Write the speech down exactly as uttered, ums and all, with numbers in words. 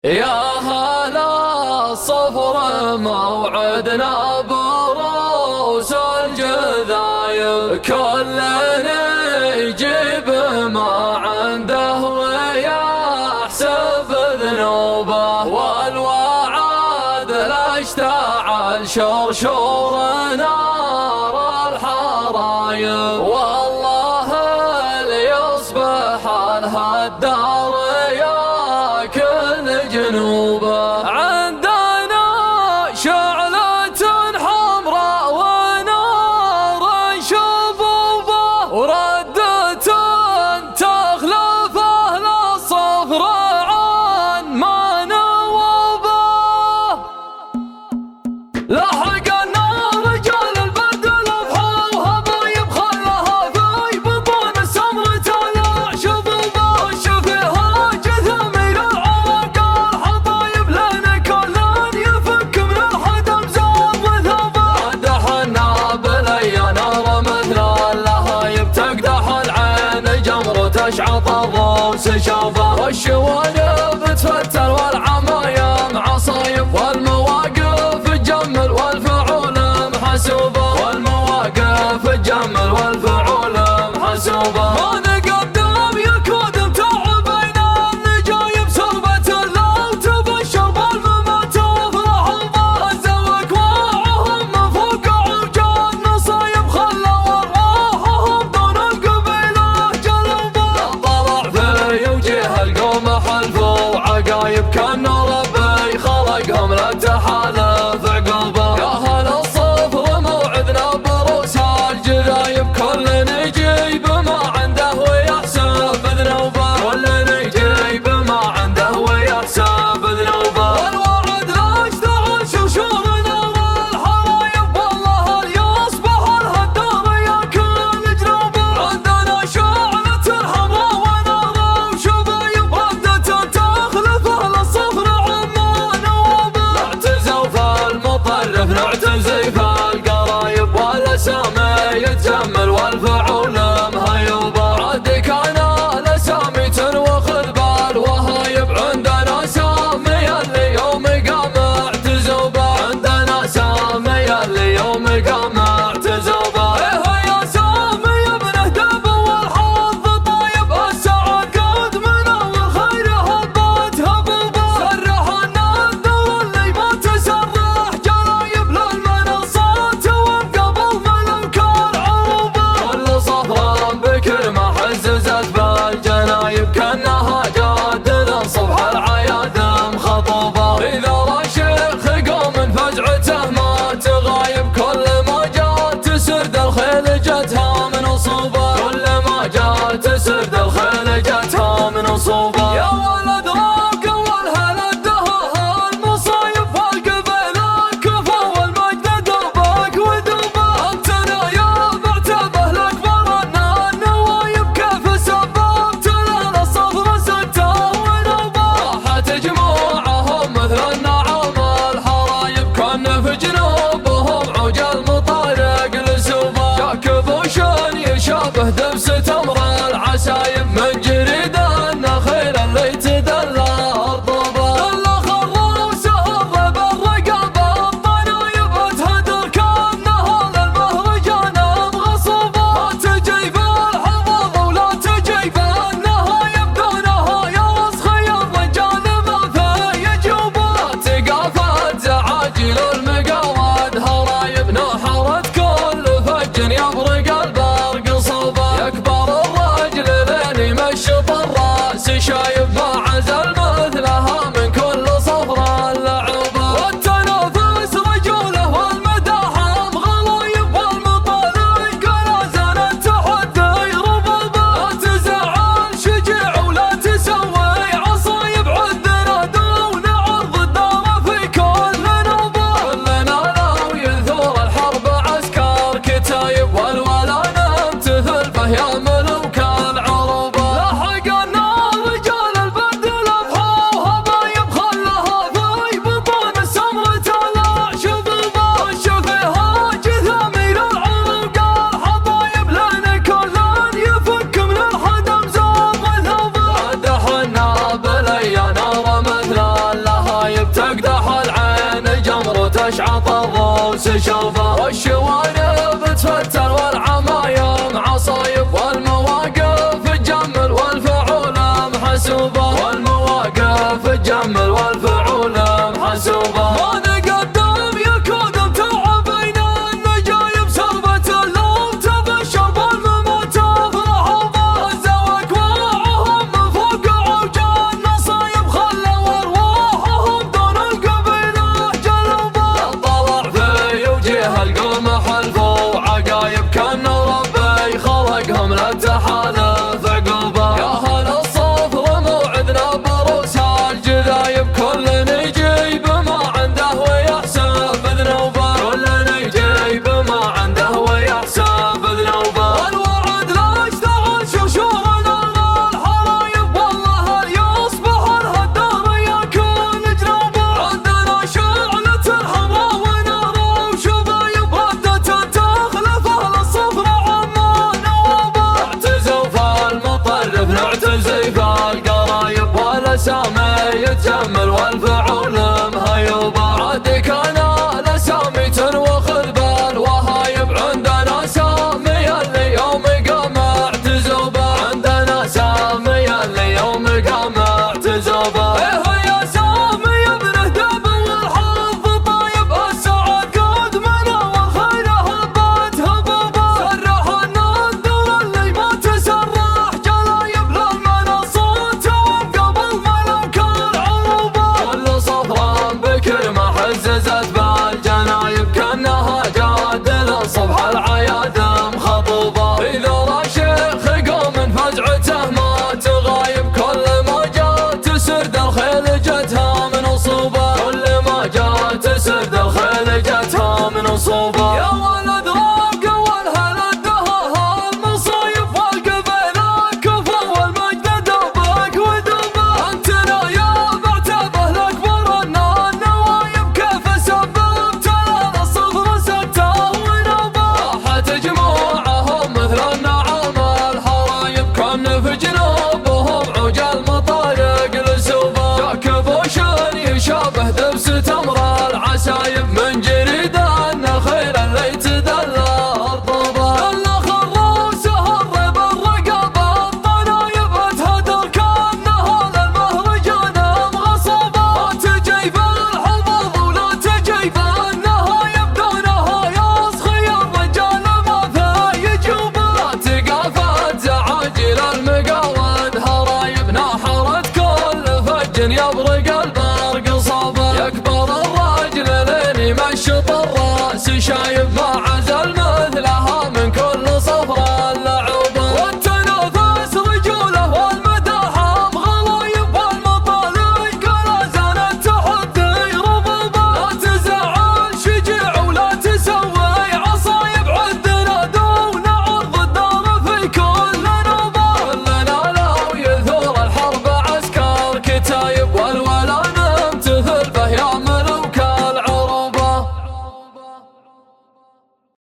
يا هلا الصفر موعدنا بروس الجذايب، كلنا يجيب ما عنده ويحسب ذنوبه، والوعد لا اشتعل شرشور نار الحرايب، والله اللي يصبح الهدار ياكل جنوبه. عندنا شعلة حمراء ونار شبوبه، وردة تخلف أهل الصفر عن ما نوبه. لحق النار رجال البدل أفحى وهبايب خلها في بطون السمر تلع شبوبه، وشفيها جثم إلى العراق الحطايب، لنا كلان يفك من الحدم زاب وثوبه. قدحنا بلي نار مثل اللهايب، تقدح العين جمر تشعط الروس شوفه، والشوارب تفتل والعمايم عصايب، والمواقف تجمل والفعول محسوبه، والمواقف تجمل والفعول محسوبه. ما نقدم يكون تعبنا النجايب، سربة اللو تبشر بالممات وافرح به، الزوك واعهم فوق عوجان نصايب، خلوا ارواحهم دون القبيله جلوبه. طلع في وجه القوم حلفوا عقايب، كان ربي خلقهم لا تحالف عقوبه. يا هلا الصفر موعدنا بروس الجذايب، كل نجيب ما عنده ويحسب ذنوبه، كل نجيب ما عنده ويحسب ذنوبه. والوعد لا اشتعل شرشور نار الحرايب، والله اللي يصبح الهدار ياكل جنوبه. عندنا شعلة حمراء ونار وشبايب، ردة تخلف أهل الصفر عما نوبه. نعتزوا في المطرف نعتزي في القرايب، والاسامي يتجمل والفعول مهيوبه. عاد كان الاسامي تنوخذ بالوهايب، عندنا سامي اللي يوم قام اعتزوبه، عندنا سامي اللي يوم قام اعتزوبه. ايه يا سامي ابنه دب والحظ طايب، السعد قد منه والخير هبت هبوبه، سرح النذر اللي ما تسرح جرايب، للمنصات وقبل ملك العروبه. كل صفرة بكر ما حززت بالجنايب، كانها جاد صبح العياد مخطوبه. اذا رشيخ قوم فزعته ما تغايب، كل ما جات تسرد الخيل جتها من اصوبه، كل ما جات تسرد الخيل جتها من اصوبه. يا ولد راق والهلا الدهاها المصايب، والقبيله كفى والمجد دربك ودوبه. انتنا يا معتبه الاكبر ان النوايب، كيف سببت لنا الصفر سته ونوبه. راحت جموعهم مثل النعام الحرايب، كان في جنوبهم عوج المطارق لسوبه. جاك بوشن يشابه دبس تمر العسايب، من جريد النخيل اللي تدلى رطوبه. الا خروسه الرب الرقابه الطنايب، تهدر كانها للمهرجان مغصوبه. ما تجي في الحظاظ ولا تجي في النهايب، دونها يسخي الرجال ما فيه يجوبه. تقافت زعاجل المقاود هرايب، نحرت كل فج يبرق البرق صوبه. يكبر الرجل لين العرس شوفه، والشوارب تفتر والعمايم عصايب، والمواقف تجمل والفعول محسوبة، والمواقف تجمل والفعول محسوبة. ما نقدم يكون تعبين النجايب سربة اللوم تبشر بالممات افرحوا به، الزواج وعهم فوق عوجان نصايب خلوا ارواحهم دون القبيله جلوبه. الطلع في وجيه القوم حلفوا عقايب كان ربي خلقهم للتحالف عقوبه. يا هل الصفر موعدنا بروس الجذايب، كل نجيب ما عنده ويحسب ذنوبه، كل نجيب ما عنده ويحسب ذنوبه. والوعد لا يشتغل شوشورنا الحرايب، والله يصبح الهدار يكون جنوبه. عندنا شعلة الحمراء ونار وشبايب، ردة تخلف اهل الصفر عما نوابه. اعتزوا فالمطرف نعتزي فالقرايب، والاسامي يتجمل والفعول مهيوبه. عاد كان الاسامي تنوخذ بالوهايب، عندنا سامي اللي يوم قام اعتزوا به، عندنا سامي اللي يوم قام اعتزوا به. ايه يا سامي ابنه دب والحظ طيب، السعد قد منا والخير هبت هبوبه. سرح النذر اللي ما تسرح جلايب، للمنصات وقبل ملك العروبه. كل صفرا بكر ما حززت بالجنايب، كانها جاد للصبح العياد مخطوبه. اذا الشيخ قوم فزعته ما تغايب، كل ما جات سرد الخيل جتها من اصوبه، كل ما جات سرد الخيل جتها من اصوبه. يا ولد راق والهل الدهاها المصايب، والقبيله كفى والمجد دوبك ودوبه. انتنا يا بعتبه الاكبر ان النوايب، كيف سببت لنا الصفر سته ونوبه. راحت جموعهم مثل النعام الحرايب، كان في جنوبهم عوج المطارق لسوبه. جاك بوش يشابه دبس تمر العسايب، من